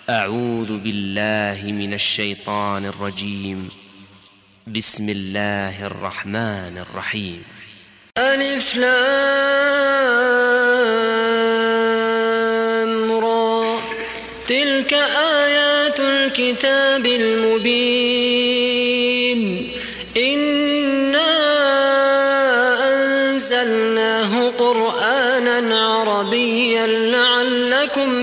أعوذ بالله من الشيطان الرجيم. بسم الله الرحمن الرحيم. ألف لام را، تلك آيات الكتاب المبين. إنا أنزلناه قرآنا عربيا لعلكم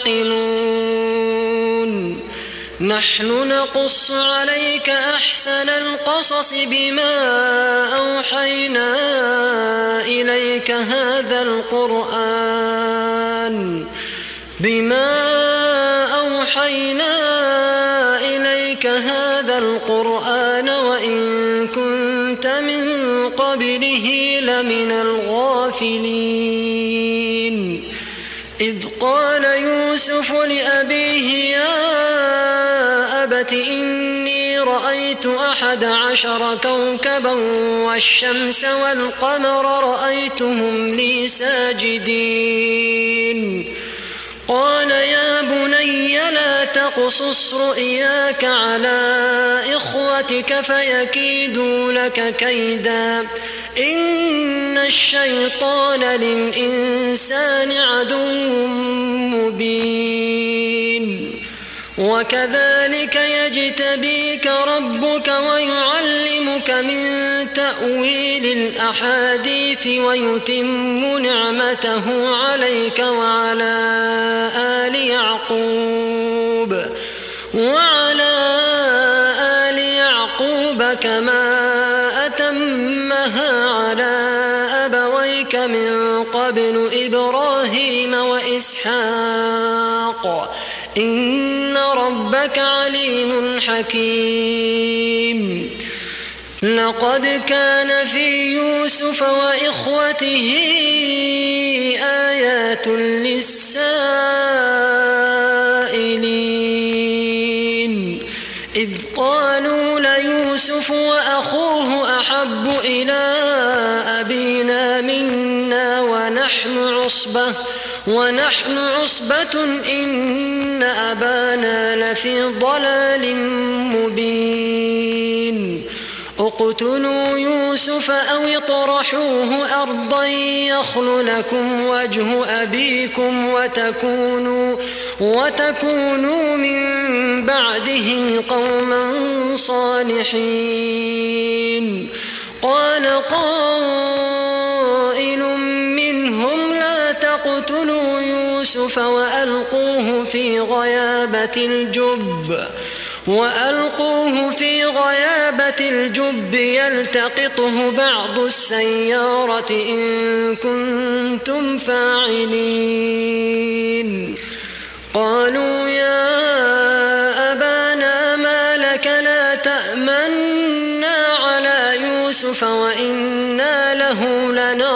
تعقلون. نحن نقص عليك أحسن القصص بما أوحينا إليك هذا القرآن وإن كنت من قبله لمن الغافلين. إذ قال يوسف لأبيه يا أبت إني رأيت 11 كوكبا والشمس والقمر رأيتهم لي ساجدين. قال يا بني لا تقصص رؤياك على إخوتك فيكيدوا لك كيدا، إن الشيطان للإنسان عدو مبين. وكذلك يجتبيك ربك ويعلمك من تأويل الأحاديث ويتم نعمته عليك وعلى آل يعقوب كما أتمها على أبويك من قبل إبراهيم وإسحاق إن ربك عليم حكيم. لقد كان في يوسف وإخوته آيات للسائلين إذ قالوا ليوسف وأخوه أحب إلى أبينا منا ونحن عصبة إن أبانا لفي ضلال مبين. اقتلوا يوسف أو اطرحوه أرضا يخل لكم وجه أبيكم وتكونوا من بعده قوما صالحين. قال قائل منهم لا تقتلوا يوسف وألقوه في غيابة الجب يلتقطه بعض السيارة إن كنتم فاعلين. قالوا يا أبانا ما لك لا تأمنا على يوسف وإنا له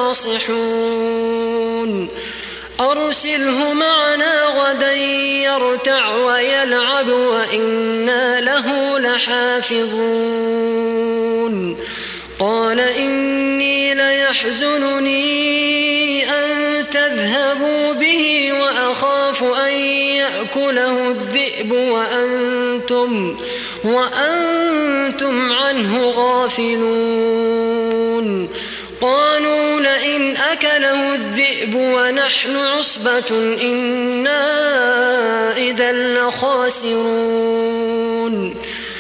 لناصحون. أرسله معنا غدا يرتع ويلعب وإنا له لحافظون. قال إني ليحزنني أن تذهبوا به وأخاف أن يأكله الذئب وأنتم عنه غافلون. قالوا لئن أكله الذئب ونحن عصبة إنا إذا لخاسرون.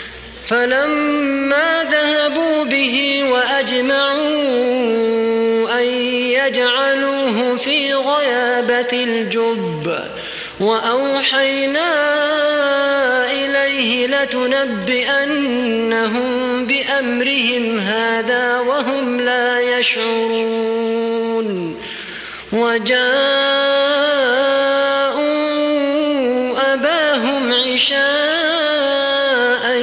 فلما ذهبوا به وأجمعوا أن يجعلوه في غيابة الجب وأوحينا إليه لتنبئنهم بأمرهم هذا وهم لا يشعرون. وجاءوا أباهم عشاء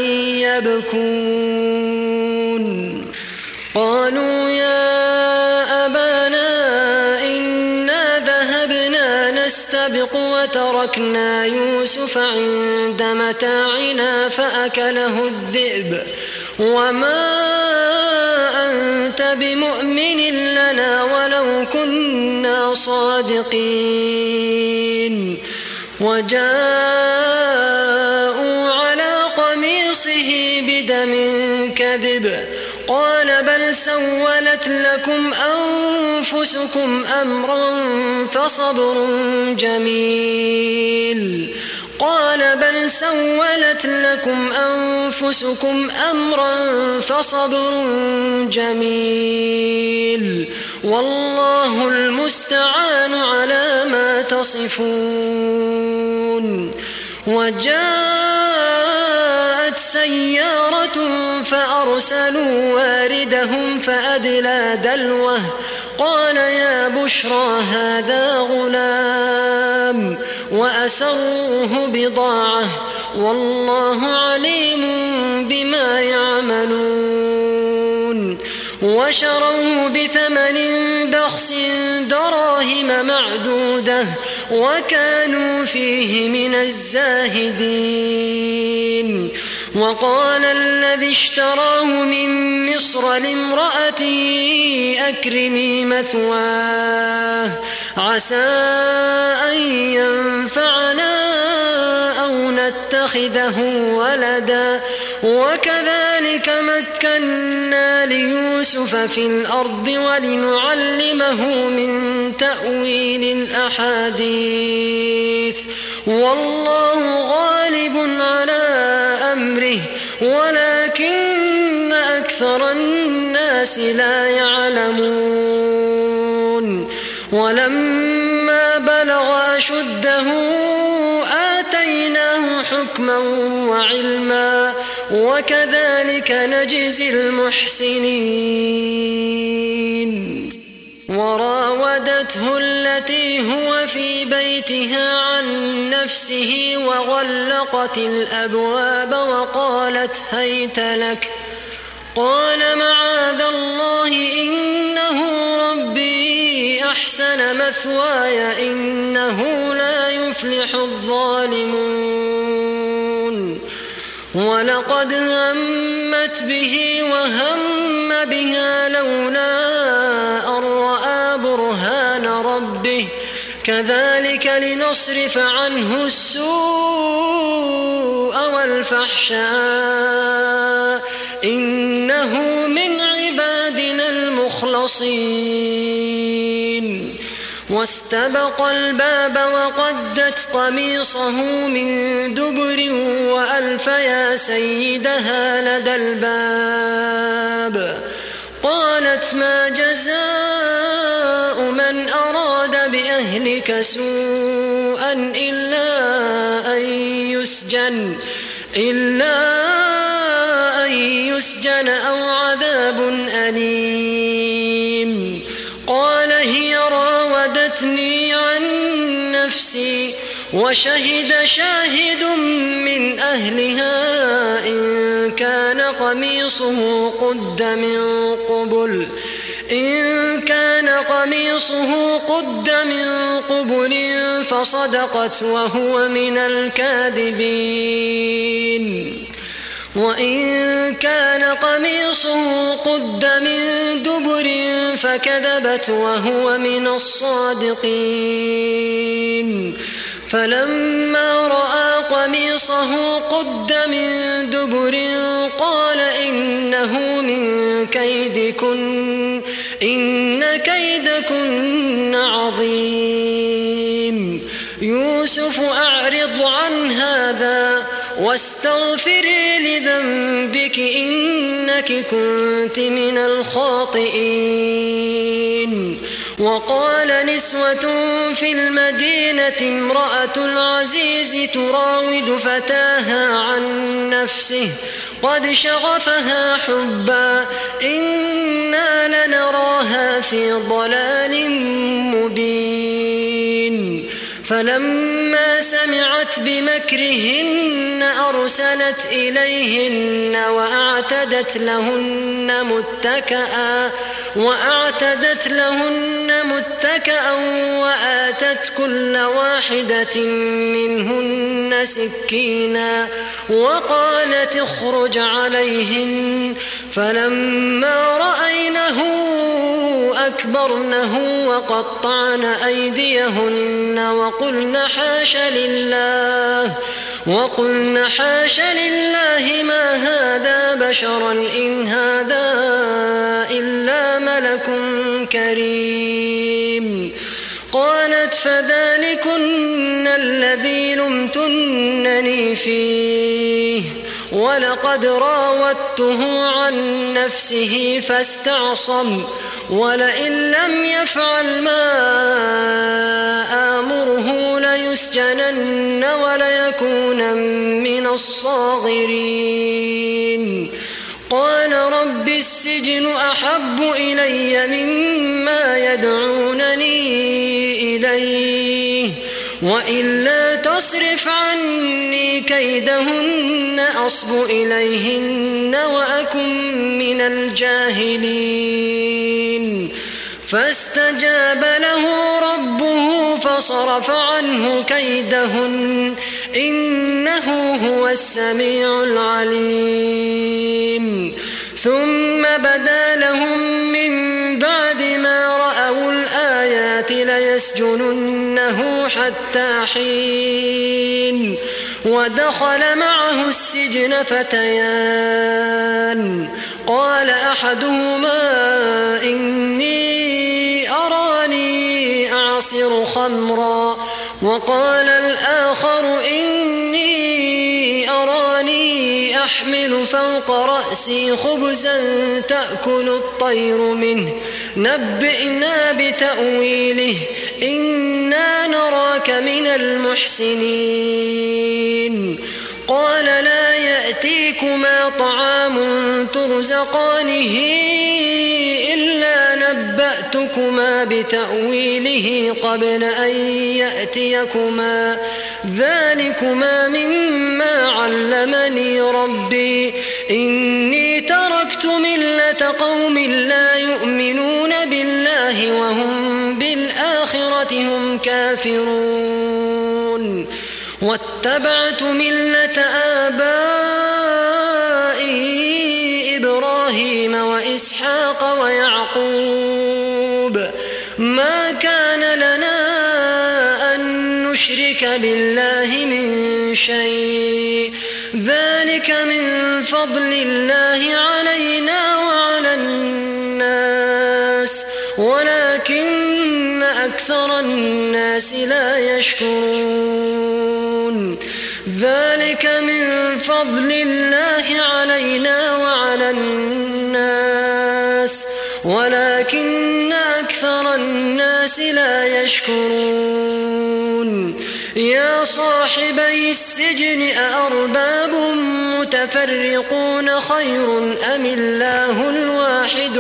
يبكون. قالوا يا أبانا إنا ذهبنا نستبق وتركنا يوسف عند متاعنا فأكله الذئب وما أنت بمؤمن لنا ولو كنا صادقين. وجاء بالكذب قال بل سولت لكم أنفسكم أمرا فصبر جميل والله المستعان على ما تصفون. وجاءت سيارة فأرسلوا واردهم فأدلى دلوه قال يا بشرى هذا غلام وأسروه بضاعة والله عليم بما يعملون. وشروه بثمن بخس دراهم معدودة وكانوا فيه من الزاهدين. وقال الذي اشتراه من مصر لامرأته أكرمي مثواه عسى أن ينفعنا أو نتخذه ولدا وكذلك مكنا ليوسف في الأرض ولنعلمه من تأويل الأحاديث والله غالب على أمره ولكن أكثر الناس لا يعلمون. ولما بلغ أشده آتيناه حكما وعلما وكذلك نجزي المحسنين. وراودته التي هو في بيتها عن نفسه وغلقت الأبواب وقالت هيت لك قال معاذ الله إنه ربي أحسن مثواي إنه لا يفلح الظالمون. ولقد همت به وهم بها لولا أن رأى برهان ربه كذلك لنصرف عنه السوء والفحشاء إنه من عبادنا المخلصين. واستبق الباب وقدت قميصه من دبر وألف يا سيدها لدى الباب قالت ما جزاء من أراد بأهلك سوءا إلا أن يسجن أو عذاب أليم. قال هي راودتني عن نفسي وشهد شاهد من أهلها إن كان قميصه قد من قبل فصدقت وهو من الكاذبين. وإن كان قميصه قد من دبر فكذبت وهو من الصادقين. فلما رأى قميصه قد من دبر قال إنه من كيدكن إن كيدكن عظيم. يوسف أعرض عن هذا واستغفري لذنبك إنك كنت من الخاطئين. وقال نسوة في المدينة امرأة العزيز تراود فتاها عن نفسه قد شغفها حبا إنا لنراها في ضلال مبين. فلما سمعت بمكرهن أرسلت إليهن وأعتدت لهن متكأ وآتت كل واحدة منهن سكينا وقالت اخرج عليهن. فلما رأينه أكبرنه وقطعن أيديهن وقلن حاش لله ما هذا بشرا إن هذا إلا ملك كريم. قالت فذلكن الذي لمتنني فيه ولقد راودته عن نفسه فاستعصم ولئن لم يفعل ما آمره ليسجنن وليكون من الصاغرين. قال رب السجن أحب إلي مما يدعونني إليه وإلا تصرف عني كيدهن أصب إليهن وأكن من الجاهلين. فاستجاب له ربه فصرف عنه كيدهن إنه هو السميع العليم. ثم بدا لهم من بعد ما رأوا الآيات ليسجننه حتى حين. ودخل معه السجن فتيان قال أحدهما إني أراني أعصر خمرا وقال الآخر إني أراني أحمل فوق رأسي خبزا تأكل الطير منه نبئنا بتأويله إنا نراك من المحسنين. قال لا يأتيكما طعام ترزقانه إلا نبأتكما بتأويله قبل أن يأتيكما ذلكما مما علمني ربي إني تركت ملة قوم لا يؤمنون بالله وهم بالآخرة هم كافرون واتبعت ملة آبائي إبراهيم وإسحاق ويعقوب ما كان لنا أن نشرك بالله من شيء ذلك من فضل الله علينا وعلى الناس ولكن أكثر الناس لا يشكرون. ذلك من فضل الله علينا وعلى الناس ولكن أكثر الناس لا يشكرون. يا صاحبي السجن أأرباب متفرقون خير أم الله الواحد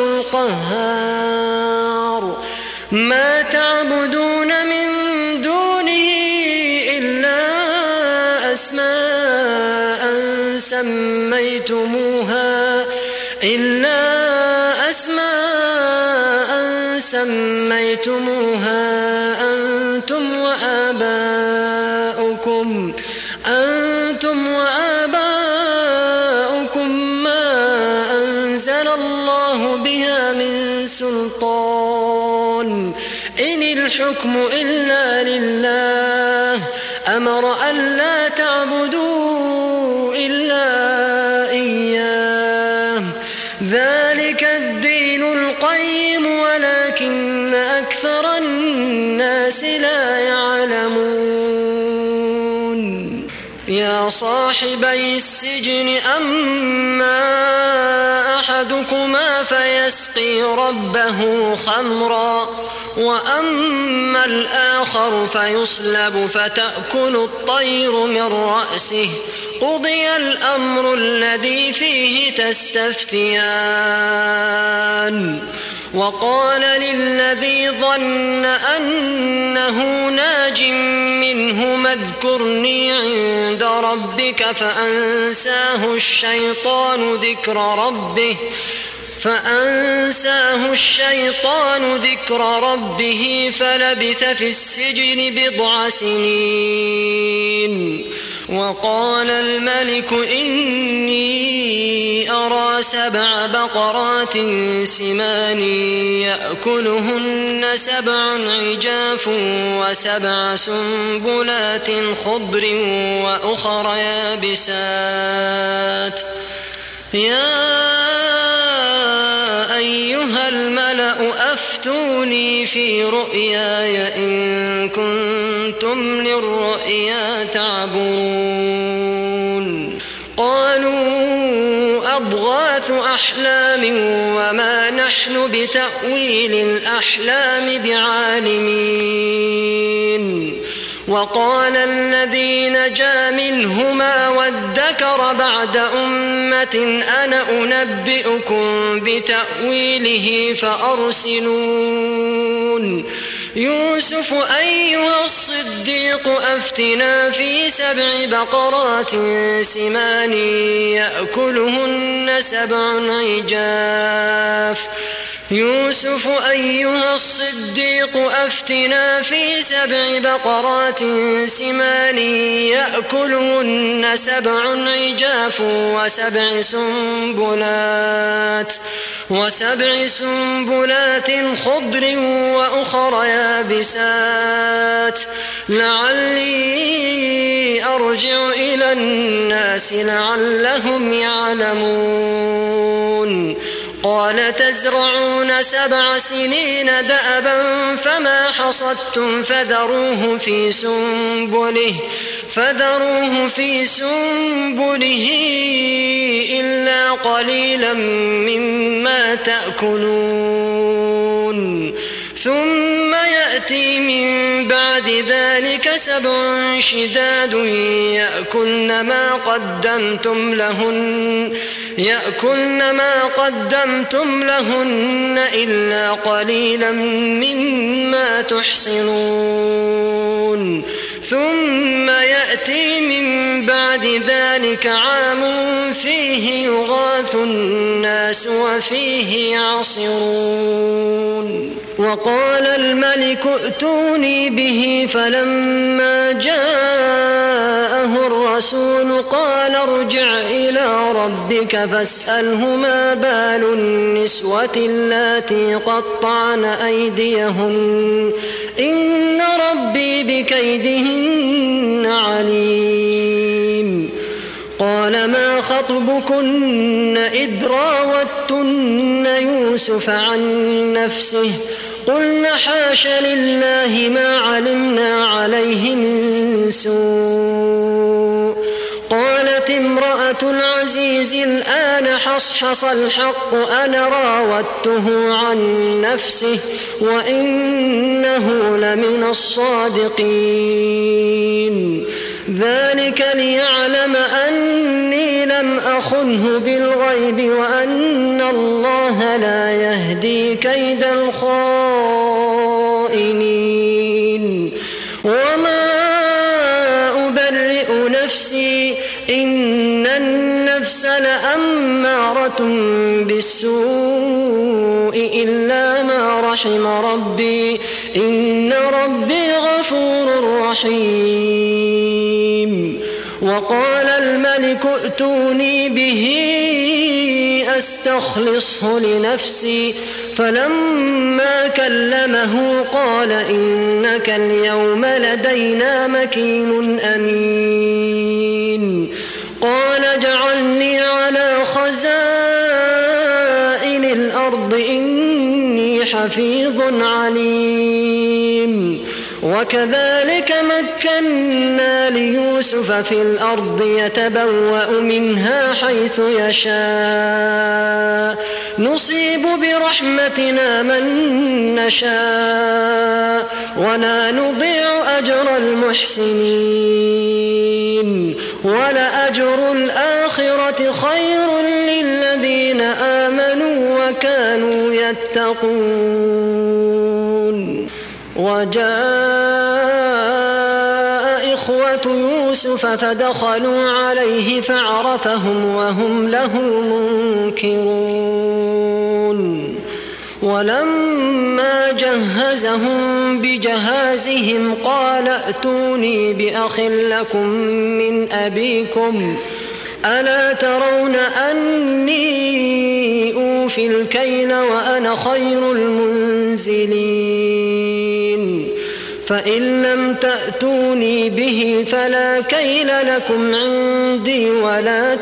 القهار. ما تعبدون من دونه إلا أسماء سميتموها أنتم وآباؤكم ما أنزل الله بها من سلطان إن الحكم إلا لله أمر ألا تعبدوا إلا إياه ذلك الدين القيم ولكن أكثر الناس لا يعلمون. يا صاحبي السجن أما أحدكما فيسقي ربه خمرا وأما الآخر فيصلب فتأكل الطير من رأسه قضي الأمر الذي فيه تستفتيان. وقال للذي ظن أنه ناج منهما اذكرني عند ربك فأنساه الشيطان ذكر ربه فلبث في السجن 9 سنين. وقال الملك إني أرى 7 بقرات سمان يأكلهن 7 عجاف و7 سنبلات خضر وأخر يابسات يا أيها الملأ أفتوني في رؤياي إن كنتم للرؤيا تعبرون قالوا أضغاث أحلام وما نحن بتأويل الأحلام بعالمين وقال الذي نجا منهما وادكر بعد أمة أنا أنبئكم بتأويله فأرسلون يوسف أيها الصديق أفتنا في 7 بقرات سمان يأكلهن 7 عجاف يوسف أيها الصديق أفتنا في 7 بقرات سمان يأكلهن 7 عجاف و7 سنبلات خضر وأخر يابسات لعلي أرجع إلى الناس لعلهم يعلمون قال تزرعون 7 سنين دأبا فما حصدتم فذروه في سنبله إلا قليلا مما تأكلون ثم يأتي من بعد ذلك 7 شداد يأكلن ما قدمتم لهن إلا قليلا مما تحصنون ثم يأتي من بعد ذلك عام فيه يغاث الناس وفيه يعصرون وقال الملك ائتوني به فلما جاءه الرسول قال ارجع إلى ربك فاسأله ما بال النسوة اللاتي قطعن أيديهن إن ربي بكيدهن عليم قال ما خطبكن إذ راوتن يوسف عن نفسه قلن حاش لله ما علمنا عليه من سوء قالت امرأة العزيز الآن حصحص الحق أنا راودته عن نفسه وإنه لمن الصادقين ذلك ليعلم أني لم أخنه بالغيب وأن الله لا يهدي كيد الخائنين وما أبرئ نفسي إن النفس لأمارة بالسوء إلا ما رحم ربي إن ربي غفور رحيم وقال الملك ائتوني به أستخلصه لنفسي فلما كلمه قال إنك اليوم لدينا مكين أمين قال اجعلني على خزائن الأرض إني حفيظ عليم وكذلك مكنا ليوسف في الأرض يتبوأ منها حيث يشاء نصيب برحمتنا من نشاء ولا نضيع أجر المحسنين ولأجر الآخرة خير للذين آمنوا وكانوا يتقون وجاء إخوة يوسف فدخلوا عليه فعرفهم وهم له منكرون ولما جهزهم بجهازهم قال ائتوني بأخ لكم من أبيكم ألا ترون أني أوفي الكيل وأنا خير المنزلين فإن لم تأتوني به فلا كيل لكم عندي ولا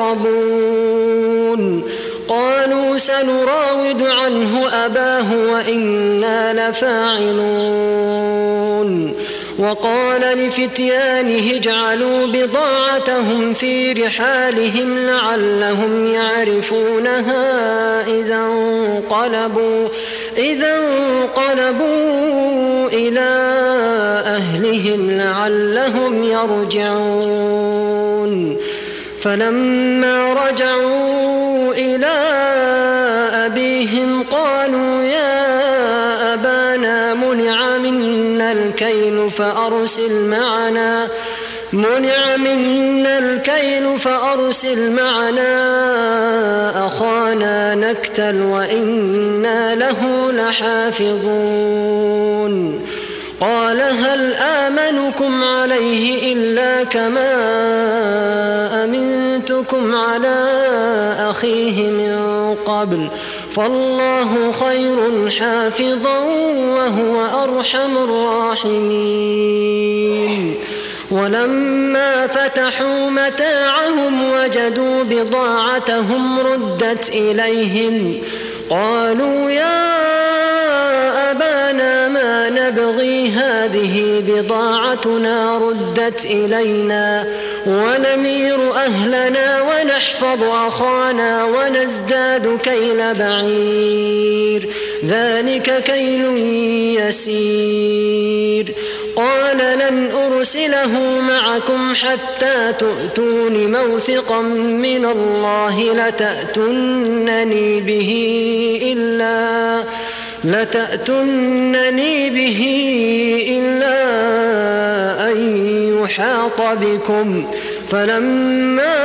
تقربون قالوا سنراود عنه أباه وإنا لفاعلون وقال لفتيانه اجعلوا بضاعتهم في رحالهم لعلهم يعرفونها إذا انقلبوا إلى أهلهم لعلهم يرجعون فلما رجعوا إلى أبيهم قالوا يا أبانا منع منا الكيل فأرسل معنا أخانا نكتل وإنا له لحافظون قال هل آمنكم عليه إلا كما أمنتكم على أخيه من قبل فالله خير حافظا وهو أرحم الراحمين ولما فتحوا متاعهم وجدوا بضاعتهم ردت إليهم قالوا يا أبانا ما نبغي هذه بضاعتنا ردت إلينا ونمير أهلنا ونحفظ أخانا ونزداد كيل بعير ذلك كيل يسير قال لن أرسله معكم حتى تؤتون موثقا من الله لتأتونني به إلا أن يحاط بكم فلما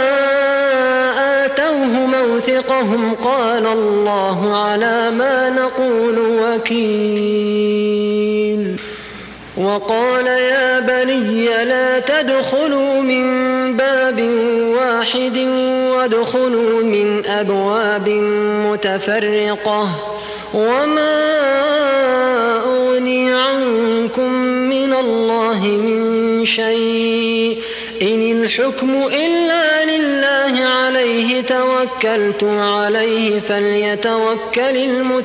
آتوه موثقهم قال الله على ما نقول وكيل وقال يا بني لا تدخلوا من باب واحد وادخلوا من أبواب متفرقة وما أغني عنكم من الله من شيء إن الحكم إلا لله عليه توكلت عليه فليتوكل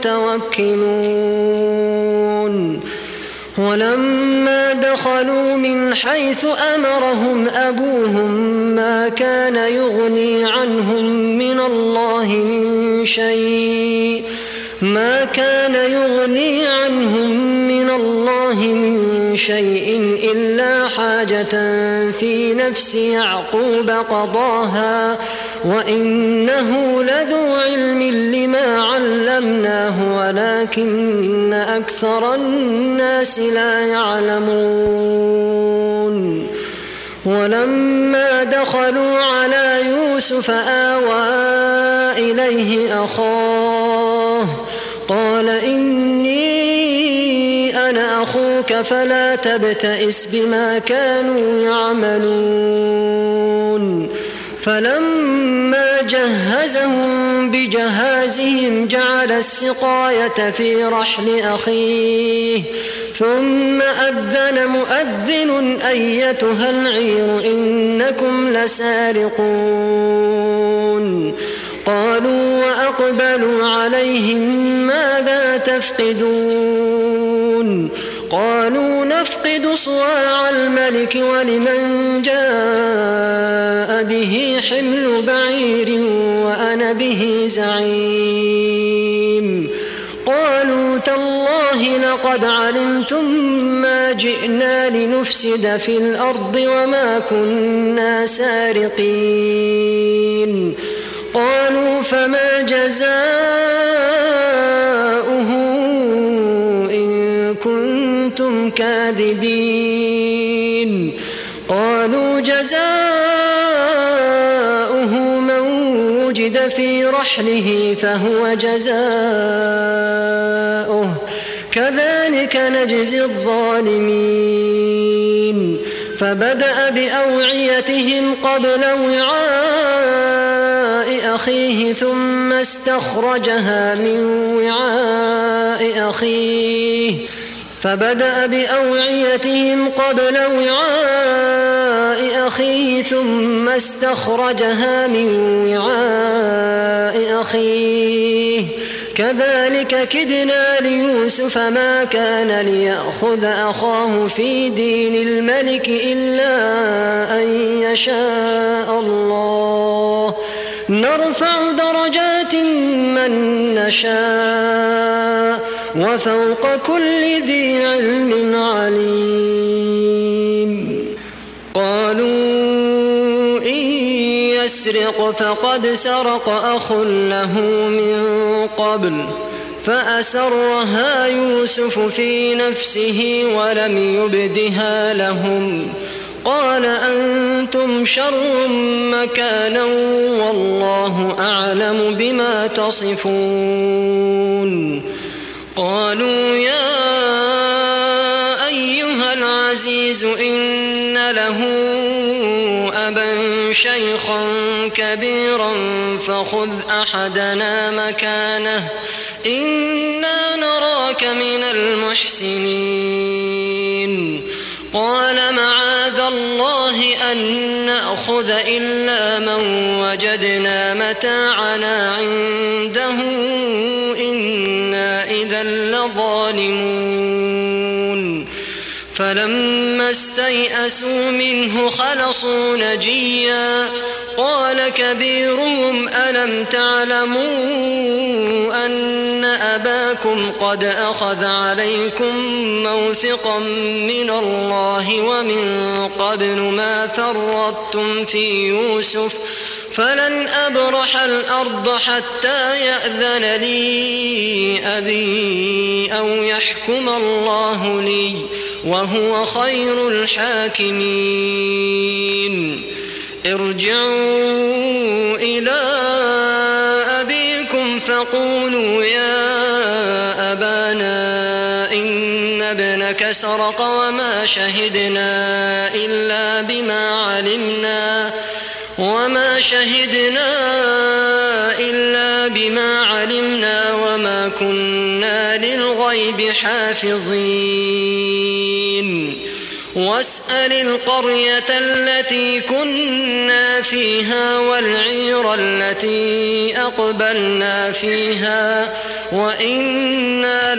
المتوكلون ولما دخلوا من حيث أمرهم أبوهم ما كان يغني عنهم من الله من شيء إلا حاجة في نفس يعقوب قضاها وإنه لذو علم لما علمناه ولكن أكثر الناس لا يعلمون ولما دخلوا على يوسف آوى إليه أخاه قال إني أنا أخوك فلا تبتئس بما كانوا يعملون فلما جهزهم بجهازهم جعل السقاية في رحل أخيه ثم أذن مؤذن أيتها العير إنكم لسارقون قالوا وأقبلوا عليهم ماذا تفقدون قالوا نفقد صواع الملك ولمن جاء به حمل بعير وأنا به زعيم قالوا تالله لقد علمتم ما جئنا لنفسد في الأرض وما كنا سارقين قالوا فما جزاؤه إن كنتم كاذبين قالوا جزاؤه من وجد في رحله فهو جزاؤه كذلك نجزي الظالمين فبدأ بأوعيتهم قبل وعاء أخيه ثم استخرجها من وعاء أخيه كذلك كدنا ليوسف ما كان ليأخذ أخاه في دين الملك إلا أن يشاء الله نرفع درجات من نشاء وفوق كل ذي علم عليم قالوا إن يسرق فقد سرق أخ له من قبل فأسرها يوسف في نفسه ولم يبدها لهم قال أنتم شر مكانا والله أعلم بما تصفون قالوا يا أيها العزيز إن له أبا شيخا كبيرا فخذ أحدنا مكانه إنا نراك من المحسنين قال معاذ الله أن نأخذ إلا من وجدنا متاعنا عنده إنا إذا لظالمون فلما استيئسوا منه خلصوا نجيا قال كبيرهم ألم تعلموا أن أباكم قد أخذ عليكم موثقا من الله ومن قبل ما فرطتم في يوسف فلن أبرح الأرض حتى يأذن لي أبي أو يحكم الله لي وهو خير الحاكمين ارجعوا إلى أبيكم فقولوا يا أبانا إن ابنك سرق وما شهدنا إلا بما علمنا وما كنا للغيب حافظين واسأل القرية التي كنا فيها والعير التي أقبلنا فيها وإنا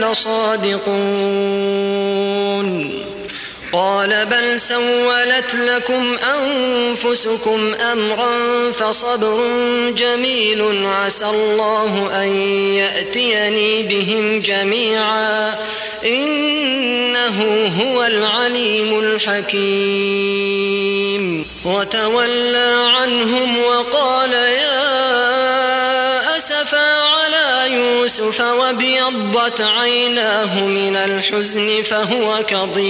لصادقون قال بل سولت لكم أنفسكم أمرا فصبر جميل عسى الله أن يأتيني بهم جميعا إنه هو العليم الحكيم وتولى عنهم وقال يا أسفا على يوسف وابيضت عيناه من الحزن فهو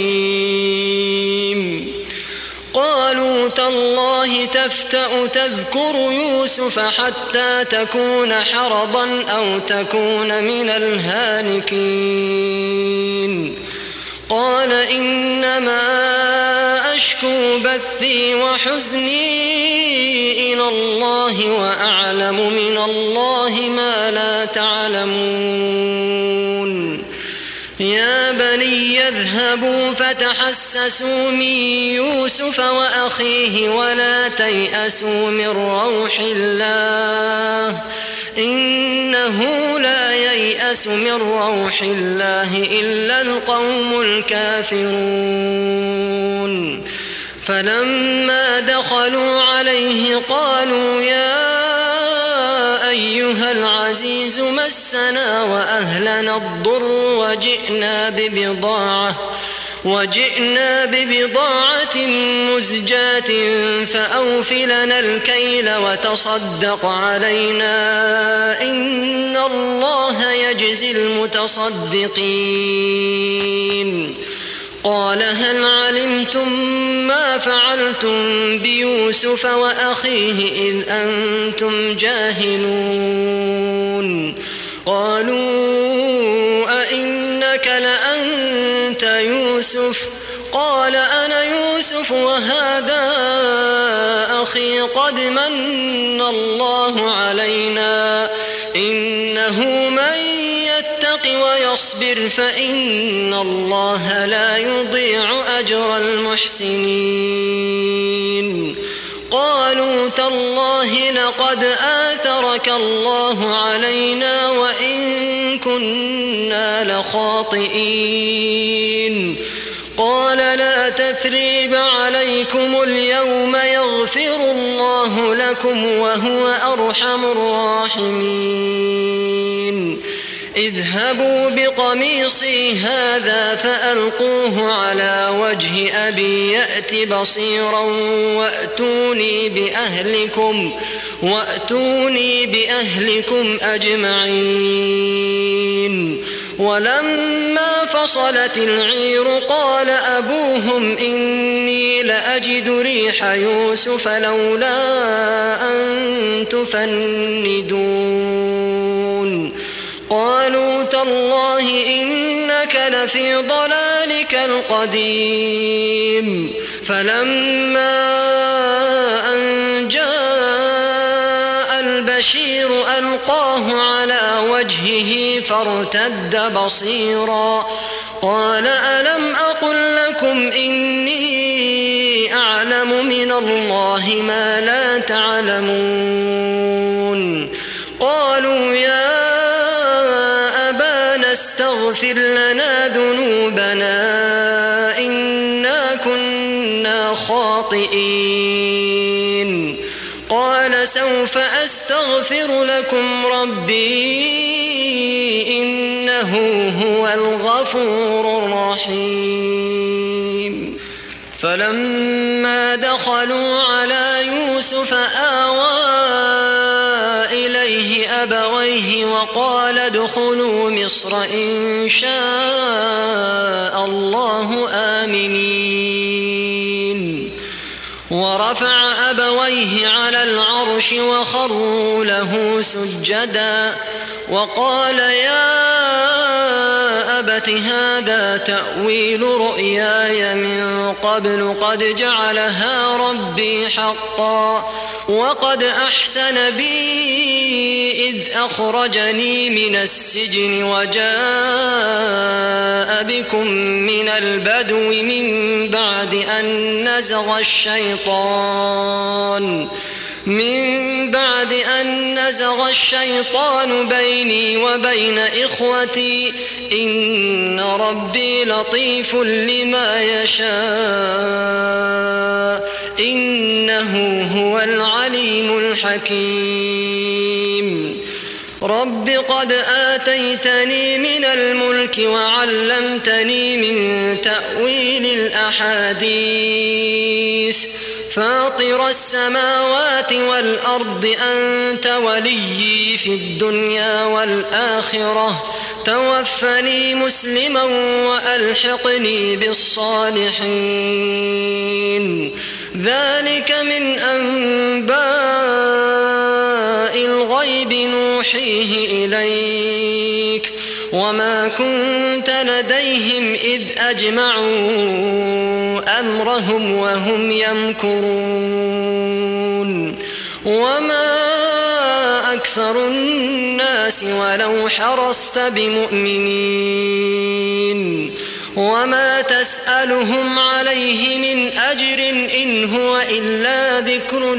كظيم قالوا تالله تفتأ تذكر يوسف حتى تكون حرضا أو تكون من الهالكين قال إنما أشكو بثي وحزني إلى الله وأعلم من الله ما لا تعلمون يا بني اذهبوا فتحسسوا من يوسف وأخيه ولا تيأسوا من روح الله إنه لا ييأس من روح الله إلا القوم الكافرون فلما دخلوا عليه قالوا يا أيها العزيز مسنا وأهلنا الضر وجئنا ببضاعة مزجاة فأوف لنا الكيل وتصدق علينا إن الله يجزي المتصدقين قال هل علمتم ما فعلتم بيوسف وأخيه إذ أنتم جاهلون قالوا أئنك لأنت يوسف قال أنا يوسف وهذا أخي قد من الله علينا إنه من يتق ويصبر فإن الله لا يضيع أجر المحسنين قالوا تالله لقد آثرك الله علينا وإن كنا لخاطئين قال لا تثريب عليكم اليوم يغفر الله لكم وهو أرحم الراحمين اذهبوا بقميصي هذا فألقوه على وجه أبي يأت بصيرا وأتوني بأهلكم أجمعين ولما فصلت العير قال أبوهم إني لأجد ريح يوسف لولا أن تفندون قالوا تالله إنك لفي ضلالك القديم فلما أن جاء البشير ألقاه على وجهه فارتد بصيرا قال ألم أقل لكم إني أعلم من الله ما لا تعلمون قالوا يا أبانا استغفر لنا ذنوبنا إنا كنا خاطئين قال سوف أستغفر لكم ربي إنه هو الغفور الرحيم فلما دخلوا على يوسف آوى إليه أبويه وقال ادخلوا مصر إن شاء الله آمنين ورفع أبويه على العرش وخروا له سجدا وقال يا أبت هذا تأويل رؤياي من قبل قد جعلها ربي حقا وقد أحسن بي إذ أخرجني من السجن وجاء بكم من البدو من بعد أن نزغ الشيطان بيني وبين إخوتي إن ربي لطيف لما يشاء إنه هو العليم الحكيم رب قد آتيتني من الملك وعلمتني من تأويل الأحاديث فاطر السماوات والأرض أنت وليي في الدنيا والآخرة توفني مسلما وألحقني بالصالحين ذلك من أنباء الغيب نوحيه إليك وما كنت لديهم إذ أجمعوا أمرهم وهم يمكرون وما أكثر الناس ولو حرصت بمؤمنين وما تسألهم عليه من أجر إن هو إلا ذكر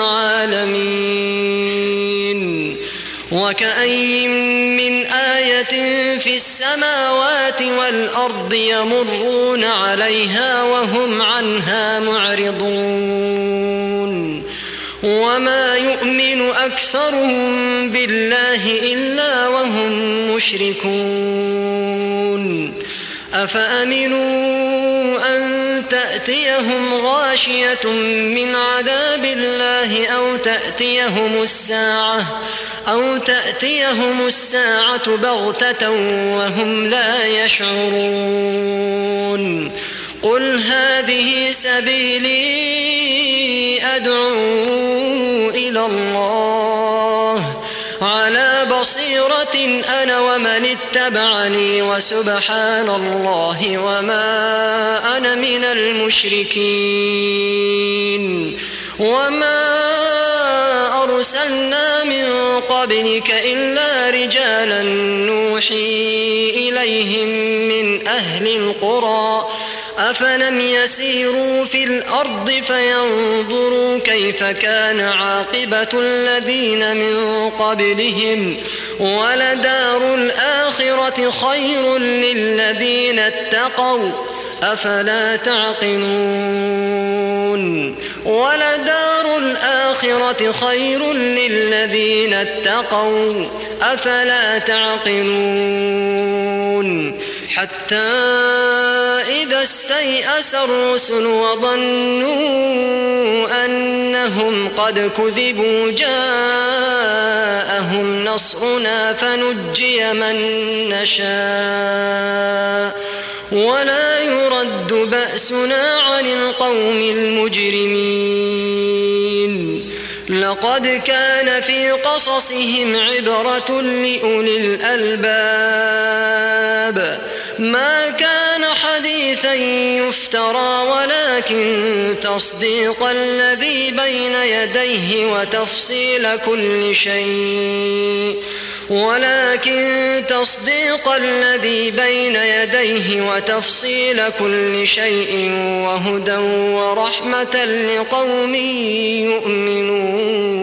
للعالمين وكأي من آية في السماوات والأرض يمرون عليها وهم عنها معرضون وما يؤمن أكثرهم بالله إلا وهم مشركون أفأمنوا أن تأتيهم غاشية من عذاب الله أو تأتيهم الساعة بغتة وهم لا يشعرون قل هذه سبيلي أدعو إلى الله على بصيرة أنا ومن اتبعني وسبحان الله وما أنا من المشركين. وما أرسلنا من قبلك إلا رجالا نوحي إليهم من أهل القرى أفلم يسيروا في الأرض فينظروا كيف كان عاقبة الذين من قبلهم ولدار الآخرة خير للذين اتقوا أفلا تعقلون. ولدار الآخرة خير للذين اتقوا أفلا تعقلون. حتى إذا استيأس الرسل وظنوا أنهم قد كذبوا جاءهم نصرنا فنجي من نشاء ولا يرد بأسنا عن القوم المجرمين. لقد كان في قصصهم عبرة لأولي الألباب ما كان حديثا يفترى ولكن تصديق الذي بين يديه وتفصيل كل شيء وهدى ورحمة لقوم يؤمنون.